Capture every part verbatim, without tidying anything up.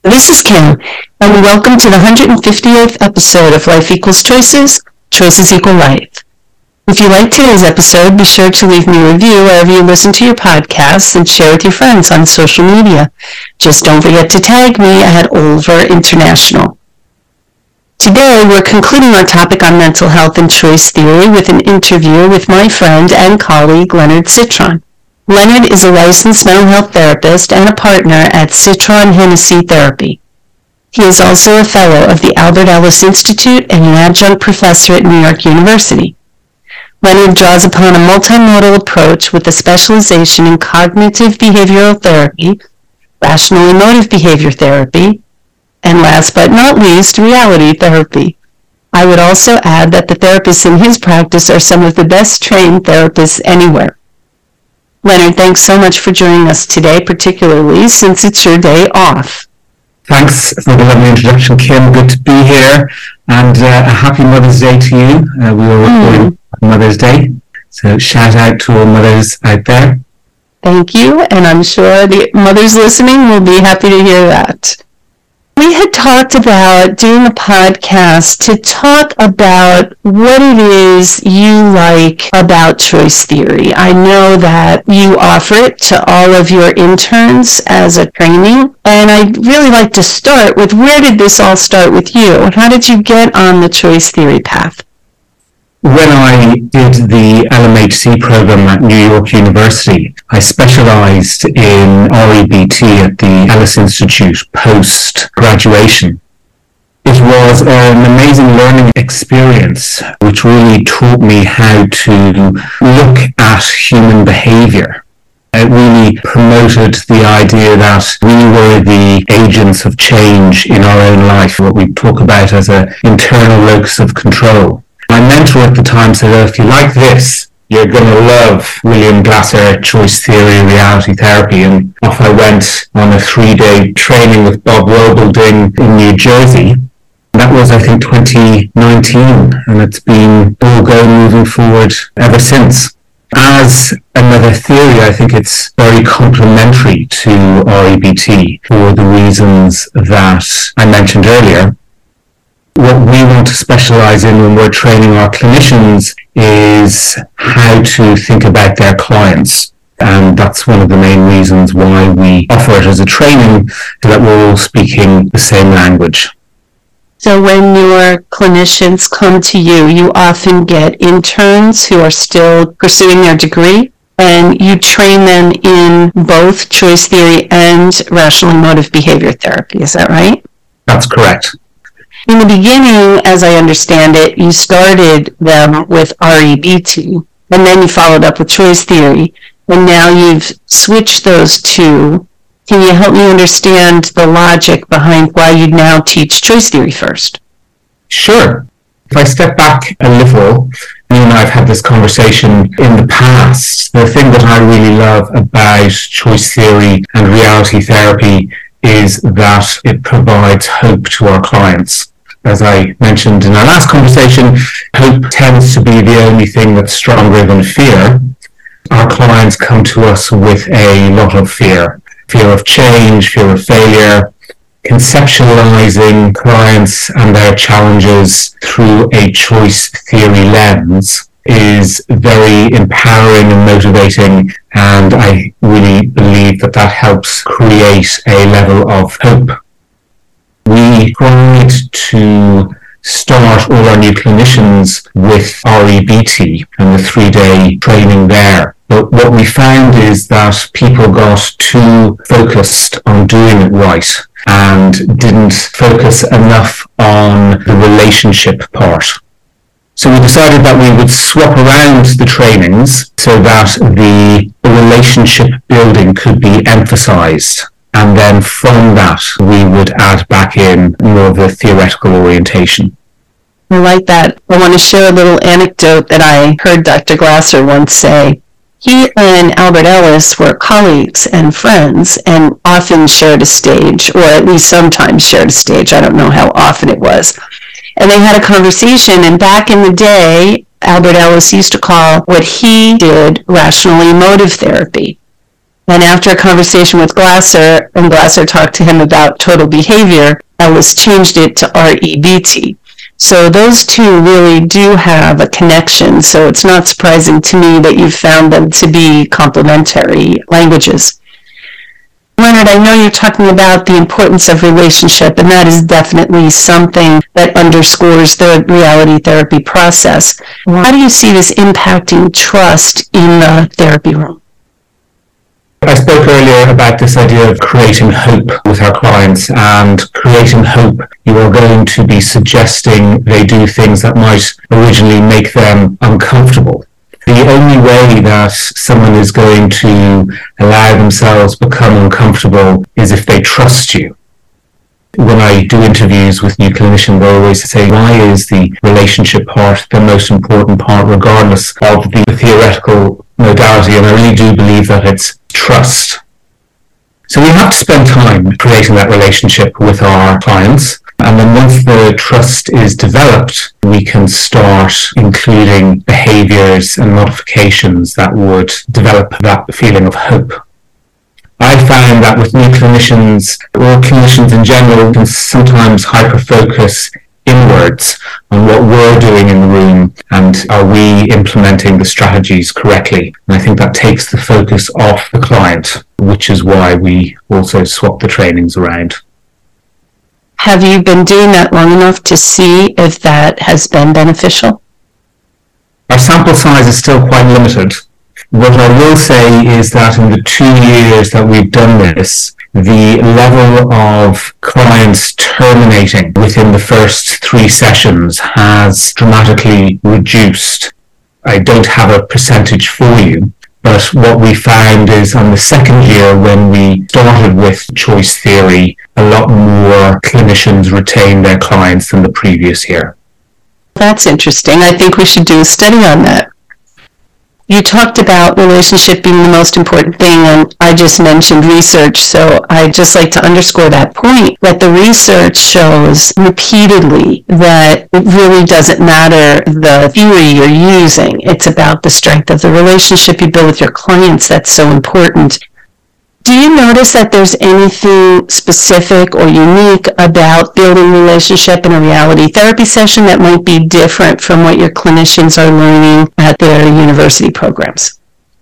This is Kim, and welcome to the one hundred fiftieth episode of Life Equals Choices, Choices Equal Life. If you like today's episode, be sure to leave me a review wherever you listen to your podcasts and share with your friends on social media. Just don't forget to tag me at Olver International. Today, we're concluding our topic on mental health and choice theory with an interview with my friend and colleague, Leonard Citron. Leonard is a licensed mental health therapist and a partner at Citron Hennessy Therapy. He is also a fellow of the Albert Ellis Institute and an adjunct professor at New York University. Leonard draws upon a multimodal approach with a specialization in cognitive behavioral therapy, rational emotive behavior therapy, and last but not least, reality therapy. I would also add that the therapists in his practice are some of the best trained therapists anywhere. Leonard, thanks so much for joining us today, particularly since it's your day off. Thanks for the lovely introduction, Kim. Good to be here, and uh, a happy Mother's Day to you. Uh, we were recording mm. Mother's Day, so shout out to all mothers out there. Thank you, and I'm sure the mothers listening will be happy to hear that. We had talked about doing a podcast to talk about what it is you like about choice theory. I know that you offer it to all of your interns as a training, and I'd really like to start with, where did this all start with you? How did you get on the choice theory path? When I did the L M H C program at New York University, I specialized in R E B T at the Ellis Institute post-graduation. It was an amazing learning experience, which really taught me how to look at human behavior. It really promoted the idea that we were the agents of change in our own life, what we talk about as an internal locus of control. My mentor at the time said, oh, if you like this, you're going to love William Glasser, choice theory, reality therapy. And off I went on a three-day training with Bob Robulding in New Jersey. That was, I think, twenty nineteen, and it's been all go moving forward ever since. As another theory, I think it's very complementary to R E B T for the reasons that I mentioned earlier. What we want to specialize in when we're training our clinicians is how to think about their clients. And that's one of the main reasons why we offer it as a training, so that we're all speaking the same language. So when your clinicians come to you, you often get interns who are still pursuing their degree, and you train them in both choice theory and rational emotive behavior therapy. Is that right? That's correct. In the beginning, as I understand it, you started them with R E B T, and then you followed up with choice theory, and now you've switched those two. Can you help me understand the logic behind why you now teach choice theory first? Sure. If I step back a little, you and I have had this conversation in the past. The thing that I really love about choice theory and reality therapy is that it provides hope to our clients. As I mentioned in our last conversation, hope tends to be the only thing that's stronger than fear. Our clients come to us with a lot of fear. Fear of change, fear of failure. Conceptualizing clients and their challenges through a choice theory lens is very empowering and motivating, and I really believe that that helps create a level of hope. We tried to start all our new clinicians with R E B T and the three-day training there. But what we found is that people got too focused on doing it right and didn't focus enough on the relationship part. So we decided that we would swap around the trainings so that the relationship building could be emphasized. And then from that, we would add back in more of a theoretical orientation. I like that. I want to share a little anecdote that I heard Doctor Glasser once say. He and Albert Ellis were colleagues and friends and often shared a stage, or at least sometimes shared a stage. I don't know how often it was. And they had a conversation, and back in the day, Albert Ellis used to call what he did rational emotive therapy. And after a conversation with Glasser, and Glasser talked to him about total behavior, Ellis changed it to R E B T. So those two really do have a connection. So it's not surprising to me that you've found them to be complementary languages. Leonard, I know you're talking about the importance of relationship, and that is definitely something that underscores the reality therapy process. How do you see this impacting trust in the therapy room? I spoke earlier about this idea of creating hope with our clients, and creating hope, you are going to be suggesting they do things that might originally make them uncomfortable. The only way that someone is going to allow themselves become uncomfortable is if they trust you. When I do interviews with new clinicians, I always say, why is the relationship part the most important part, regardless of the theoretical modality? And I really do believe that it's trust. So we have to spend time creating that relationship with our clients. And then once the trust is developed, we can start including behaviors and modifications that would develop that feeling of hope. I found that with new clinicians, or clinicians in general, can sometimes hyper-focus inwards on what we're doing in the room and are we implementing the strategies correctly. And I think that takes the focus off the client, which is why we also swap the trainings around. Have you been doing that long enough to see if that has been beneficial? Our sample size is still quite limited. What I will say is that in the two years that we've done this, the level of clients terminating within the first three sessions has dramatically reduced. I don't have a percentage for you, but what we found is on the second year when we started with choice theory, a lot more clinicians retained their clients than the previous year. That's interesting. I think we should do a study on that. You talked about relationship being the most important thing, and I just mentioned research, so I'd just like to underscore that point, that the research shows repeatedly that it really doesn't matter the theory you're using. It's about the strength of the relationship you build with your clients that's so important. Do you notice that there's anything specific or unique about building relationship in a reality therapy session that might be different from what your clinicians are learning at their university programs?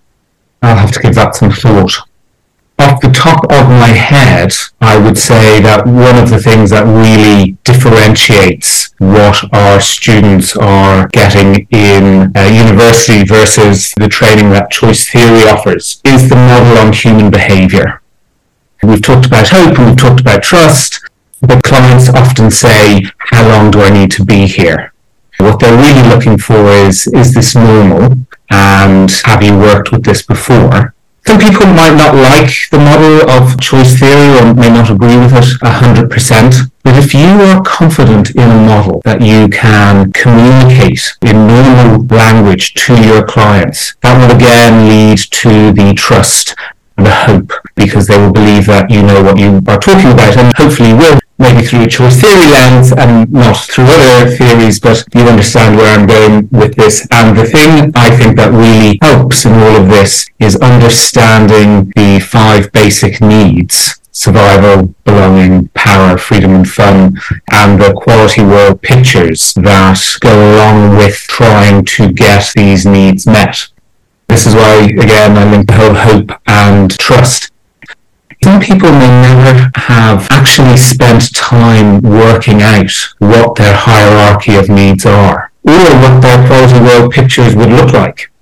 I'll have to give that some thought. Off the top of my head, I would say that one of the things that really differentiates what our students are getting in uh, university versus the training that choice theory offers is the model on human behavior. We've talked about hope and we've talked about trust, but clients often say, how long do I need to be here? What they're really looking for is, is this normal? And have you worked with this before? Some people might not like the model of choice theory or may not agree with it one hundred percent, but if you are confident in a model that you can communicate in normal language to your clients, that will again lead to the trust and the hope, because they will believe that you know what you are talking about, and hopefully will, maybe through a choice theory lens and not through other theories, but you understand where I'm going with this. And the thing I think that really helps in all of this is understanding the five basic needs: survival, belonging, power, freedom and fun, and the quality world pictures that go along with trying to get these needs met. This is why, again, I link the whole hope and trust. Some people may never have actually spent time working out what their hierarchy of needs are, or what their quality world pictures would look like.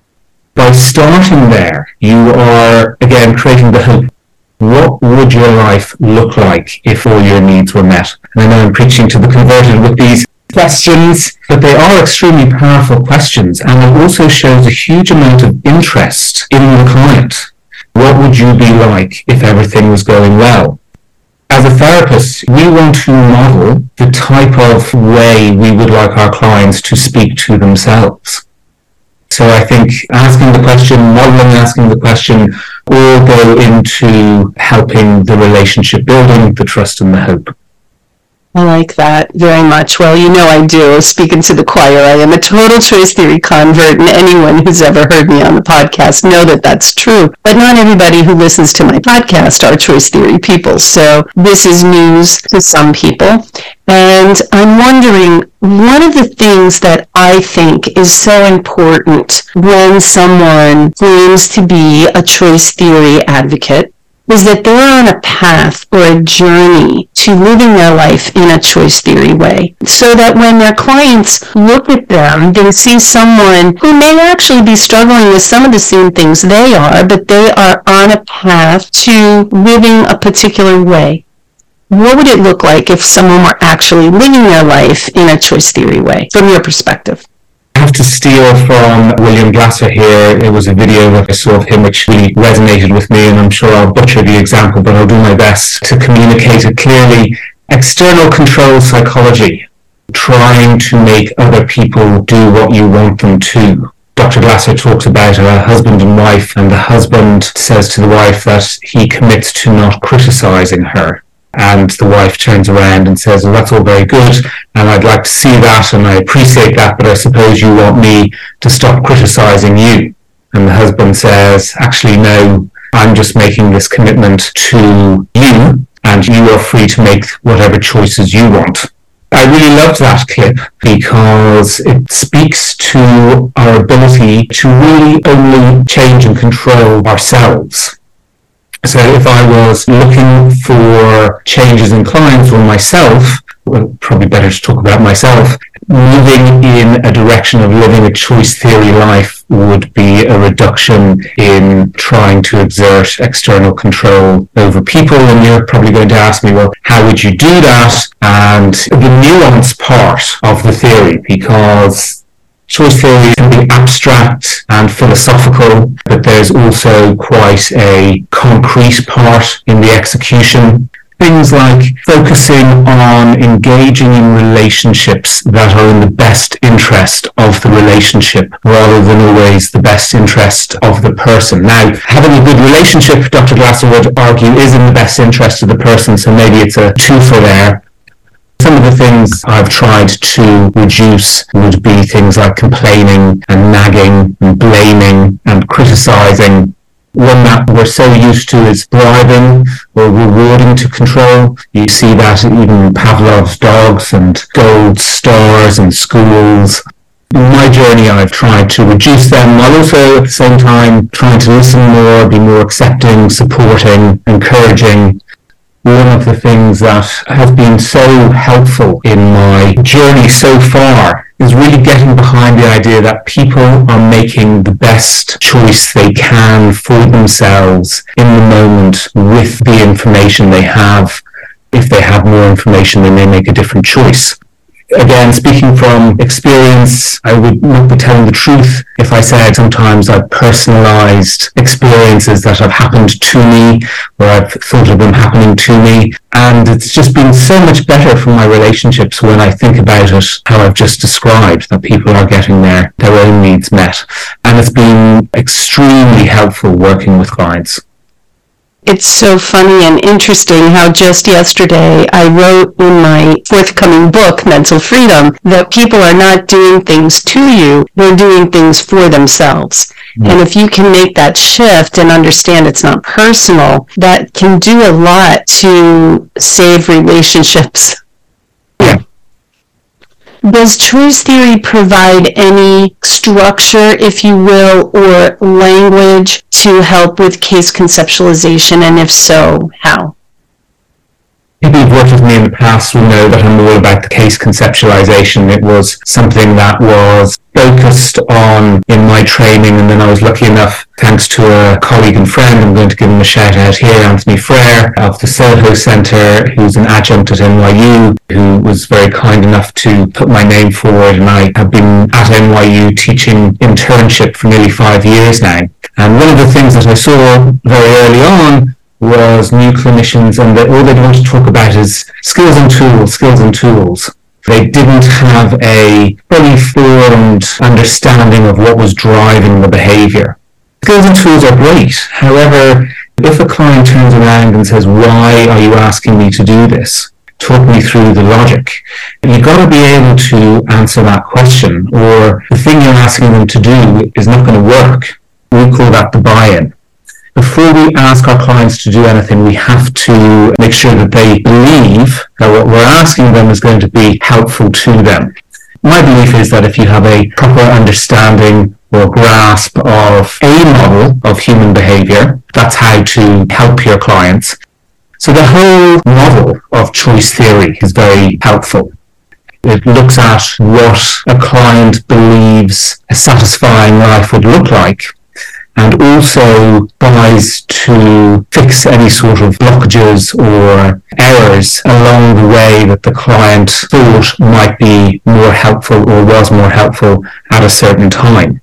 By starting there, you are, again, creating the hope. What would your life look like if all your needs were met? And I know I'm preaching to the converted with these questions, but they are extremely powerful questions, and it also shows a huge amount of interest in the client. What would you be like if everything was going well? As a therapist, we want to model the type of way we would like our clients to speak to themselves. So I think asking the question, modeling asking the question, all go into helping the relationship building, the trust and the hope. I like that very much. Well, you know I do. Speaking to the choir, I am a total choice theory convert, and anyone who's ever heard me on the podcast know that that's true. But not everybody who listens to my podcast are choice theory people, so this is news to some people. And I'm wondering, one of the things that I think is so important when someone claims to be a choice theory advocate is that they're on a path or a journey to living their life in a choice theory way, so that when their clients look at them, they see someone who may actually be struggling with some of the same things they are, but they are on a path to living a particular way. What would it look like if someone were actually living their life in a choice theory way, from your perspective? I have to steal from William Glasser here. It was a video that I saw of him which really resonated with me, and I'm sure I'll butcher the example, but I'll do my best to communicate it clearly. External control psychology, trying to make other people do what you want them to. Doctor Glasser talks about a husband and wife, and the husband says to the wife that he commits to not criticizing her. And the wife turns around and says, well, that's all very good, and I'd like to see that, and I appreciate that, but I suppose you want me to stop criticizing you. And the husband says, actually, no, I'm just making this commitment to you, and you are free to make whatever choices you want. I really loved that clip because it speaks to our ability to really only change and control ourselves. So if I was looking for changes in clients or myself, well, probably better to talk about myself, moving in a direction of living a choice theory life would be a reduction in trying to exert external control over people. And you're probably going to ask me, well, how would you do that? And the nuance part of the theory, because choice theory can be abstract and philosophical, but there's also quite a concrete part in the execution. Things like focusing on engaging in relationships that are in the best interest of the relationship rather than always the best interest of the person. Now, having a good relationship, Doctor Glasser would argue, is in the best interest of the person, so maybe it's a twofer there. Some of the things I've tried to reduce would be things like complaining and nagging and blaming and criticizing. One that we're so used to is bribing or rewarding to control. You see that even in Pavlov's dogs and gold stars in schools. In my journey, I've tried to reduce them, while also at the same time trying to listen more, be more accepting, supporting, encouraging. One of the things that has been so helpful in my journey so far is really getting behind the idea that people are making the best choice they can for themselves in the moment with the information they have. If they have more information, they may make a different choice. Again, speaking from experience, I would not be telling the truth if I said sometimes I've personalized experiences that have happened to me, or I've thought of them happening to me. And it's just been so much better for my relationships when I think about it, how I've just described, that people are getting their, their own needs met. And it's been extremely helpful working with clients. It's so funny and interesting how just yesterday I wrote in my forthcoming book, Mental Freedom, that people are not doing things to you, they're doing things for themselves. Mm. And if you can make that shift and understand it's not personal, that can do a lot to save relationships. Yeah. Does choice theory provide any structure, if you will, or language to help with case conceptualization, and if so, how? People who've worked with me in the past will know that I'm all about the case conceptualization. It was something that was focused on in my training, and then I was lucky enough, thanks to a colleague and friend, I'm going to give him a shout out here, Anthony Frere of the Soho Centre, who's an adjunct at N Y U, who was very kind enough to put my name forward, and I have been at N Y U teaching internship for nearly five years now. And one of the things that I saw very early on was new clinicians, and they, all they want to talk about is skills and tools, skills and tools. They didn't have a fully formed understanding of what was driving the behavior. Skills and tools are great. However, if a client turns around and says, why are you asking me to do this? talk me through the logic. You've got to be able to answer that question, or the thing you're asking them to do is not going to work. We call that the buy-in. Before we ask our clients to do anything, we have to make sure that they believe that what we're asking them is going to be helpful to them. My belief is that if you have a proper understanding or grasp of a model of human behavior, that's how to help your clients. So the whole model of choice theory is very helpful. It looks at what a client believes a satisfying life would look like, and also tries to fix any sort of blockages or errors along the way that the client thought might be more helpful or was more helpful at a certain time.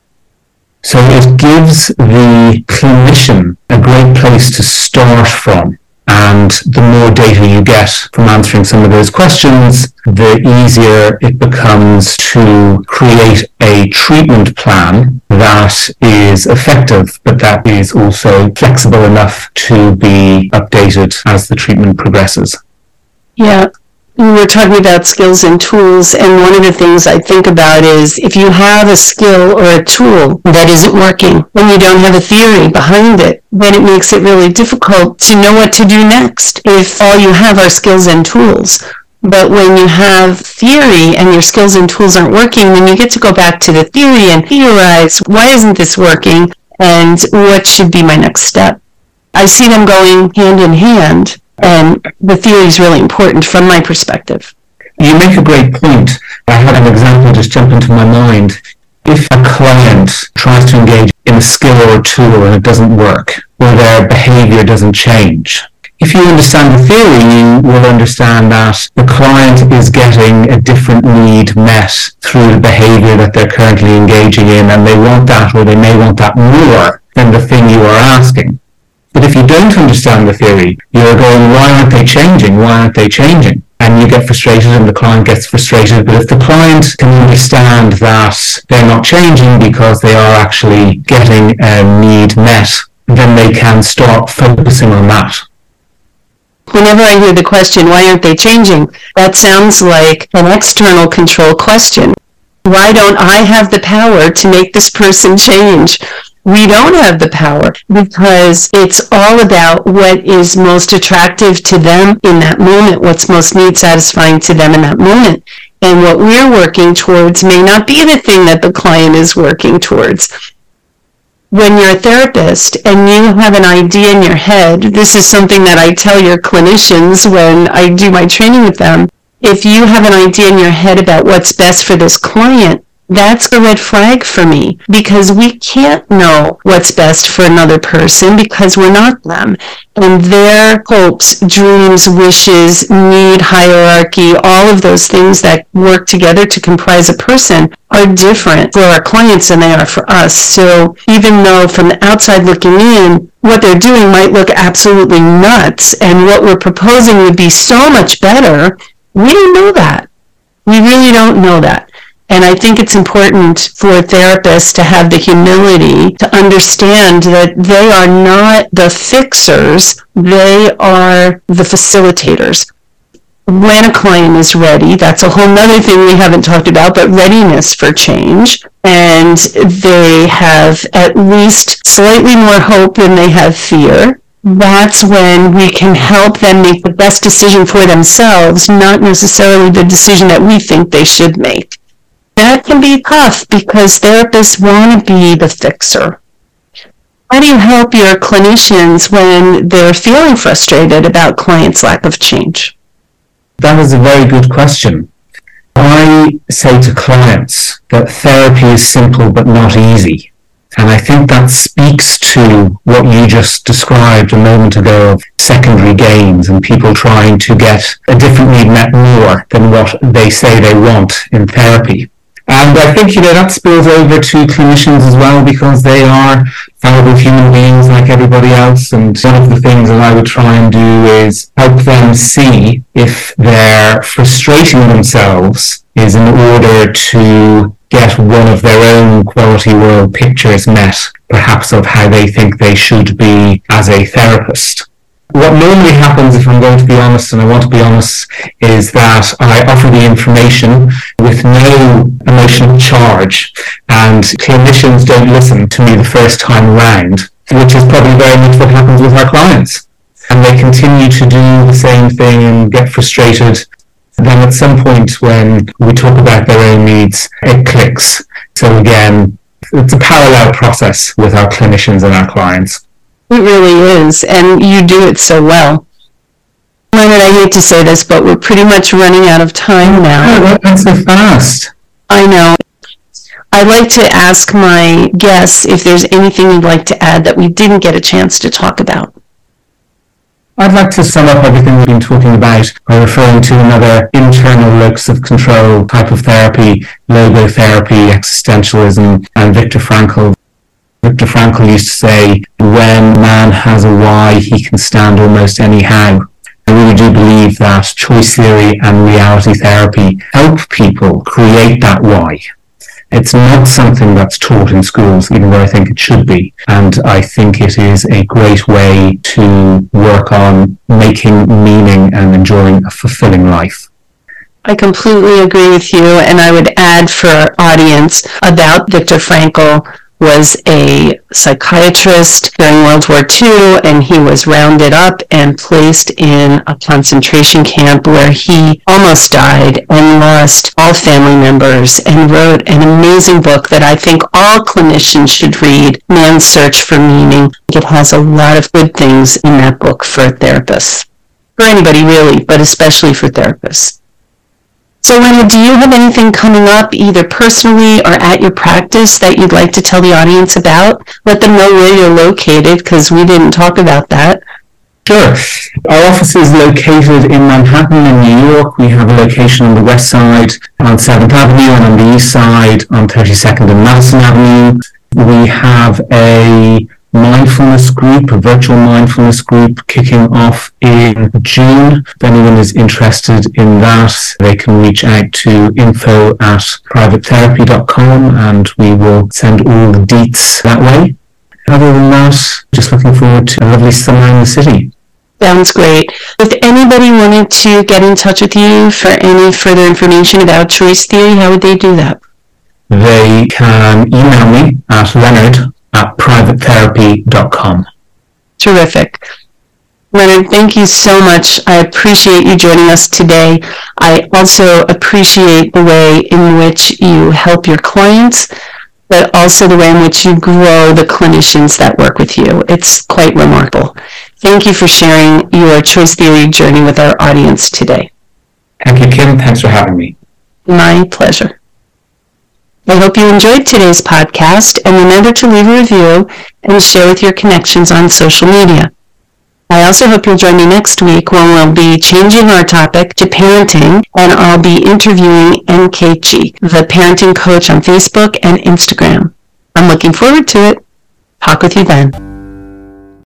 So it gives the clinician a great place to start from. And the more data you get from answering some of those questions, the easier it becomes to create a treatment plan that is effective, but that is also flexible enough to be updated as the treatment progresses. Yeah. We were talking about skills and tools, and one of the things I think about is if you have a skill or a tool that isn't working, and you don't have a theory behind it, then it makes it really difficult to know what to do next if all you have are skills and tools. But when you have theory and your skills and tools aren't working, then you get to go back to the theory and theorize, why isn't this working, and what should be my next step? I see them going hand in hand. And the theory is really important from my perspective. You make a great point. I had an example just jump into my mind. If a client tries to engage in a skill or a tool and it doesn't work, or their behavior doesn't change, if you understand the theory, you will understand that the client is getting a different need met through the behavior that they're currently engaging in, and they want that, or they may want that more than the thing you are asking. But if you don't understand the theory, you're going, why aren't they changing? Why aren't they changing? And you get frustrated and the client gets frustrated. But if the client can understand that they're not changing because they are actually getting a need met, then they can start focusing on that. Whenever I hear the question, why aren't they changing? That sounds like an external control question. Why don't I have the power to make this person change? We don't have the power because it's all about what is most attractive to them in that moment, what's most need satisfying to them in that moment. And what we're working towards may not be the thing that the client is working towards. When you're a therapist and you have an idea in your head, this is something that I tell your clinicians when I do my training with them. If you have an idea in your head about what's best for this client, that's a red flag for me because we can't know what's best for another person because we're not them. And their hopes, dreams, wishes, need, hierarchy, all of those things that work together to comprise a person are different for our clients than they are for us. So even though from the outside looking in, what they're doing might look absolutely nuts and what we're proposing would be so much better, we don't know that. We really don't know that. And I think it's important for therapists to have the humility to understand that they are not the fixers, they are the facilitators. When a client is ready, that's a whole other thing we haven't talked about, but readiness for change. And they have at least slightly more hope than they have fear. That's when we can help them make the best decision for themselves, not necessarily the decision that we think they should make. That can be tough because therapists want to be the fixer. How do you help your clinicians when they're feeling frustrated about clients' lack of change? That is a very good question. I say to clients that therapy is simple but not easy. And I think that speaks to what you just described a moment ago of secondary gains and people trying to get a different need met more than what they say they want in therapy. And I think, you know, that spills over to clinicians as well because they are fallible human beings like everybody else. And one of the things that I would try and do is help them see if they're frustrating themselves is in order to get one of their own quality world pictures met, perhaps of how they think they should be as a therapist. What normally happens, if I'm going to be honest, and I want to be honest, is that I offer the information with no emotional charge, and clinicians don't listen to me the first time round, which is probably very much what happens with our clients. And they continue to do the same thing and get frustrated. Then at some point when we talk about their own needs, it clicks. So again, it's a parallel process with our clinicians and our clients. It really is, and you do it so well. Leonard, I hate to say this, but we're pretty much running out of time now. Oh, that went so fast. I know. I'd like to ask my guests if there's anything you'd like to add that we didn't get a chance to talk about. I'd like to sum up everything we've been talking about by referring to another internal locus of control type of therapy, logotherapy, existentialism, and Viktor Frankl. Viktor Frankl used to say, when man has a why, he can stand almost anyhow. I really do believe that choice theory and reality therapy help people create that why. It's not something that's taught in schools, even though I think it should be. And I think it is a great way to work on making meaning and enjoying a fulfilling life. I completely agree with you, and I would add for our audience about Viktor Frankl was a psychiatrist during World War Two, and he was rounded up and placed in a concentration camp where he almost died and lost all family members, and wrote an amazing book that I think all clinicians should read, Man's Search for Meaning. It has a lot of good things in that book for therapists, for anybody really, but especially for therapists. So, Leonard, do you have anything coming up, either personally or at your practice, that you'd like to tell the audience about? Let them know where you're located, because we didn't talk about that. Sure. Our office is located in Manhattan in New York. We have a location on the west side on seventh Avenue, and on the east side on thirty-second and Madison Avenue. We have a mindfulness group, a virtual mindfulness group kicking off in June. If anyone is interested in that, they can reach out to info at private therapy dot com and we will send all the deets that way. Other than that, just looking forward to a lovely summer in the city. Sounds great. If anybody wanted to get in touch with you for any further information about choice theory, how would they do that? They can email me at leonard at private therapy dot com. Terrific. Leonard, thank you so much. I appreciate you joining us today. I also appreciate the way in which you help your clients, but also the way in which you grow the clinicians that work with you. It's quite remarkable. Thank you for sharing your choice theory journey with our audience today. Thank you, Kim. Thanks for having me. My pleasure. I hope you enjoyed today's podcast, and remember to leave a review and share with your connections on social media. I also hope you'll join me next week when we'll be changing our topic to parenting, and I'll be interviewing Nkechi, the parenting coach on Facebook and Instagram. I'm looking forward to it. Talk with you then.